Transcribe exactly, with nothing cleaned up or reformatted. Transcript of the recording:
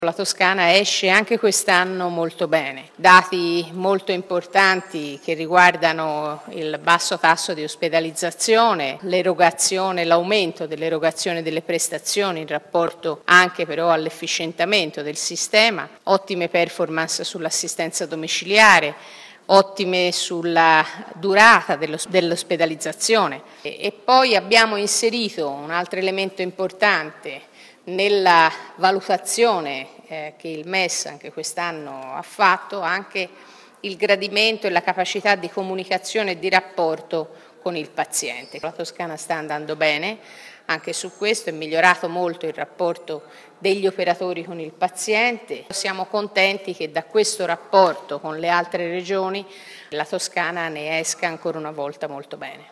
La Toscana esce anche quest'anno molto bene, dati molto importanti che riguardano il basso tasso di ospedalizzazione, l'erogazione, l'aumento dell'erogazione delle prestazioni in rapporto anche però all'efficientamento del sistema, ottime performance sull'assistenza domiciliare, ottime sulla durata dell'ospedalizzazione e poi abbiamo inserito un altro elemento importante nella valutazione eh, che il M E S anche quest'anno ha fatto, anche il gradimento e la capacità di comunicazione e di rapporto con il paziente. La Toscana sta andando bene, anche su questo è migliorato molto il rapporto degli operatori con il paziente. Siamo contenti che da questo rapporto con le altre regioni la Toscana ne esca ancora una volta molto bene.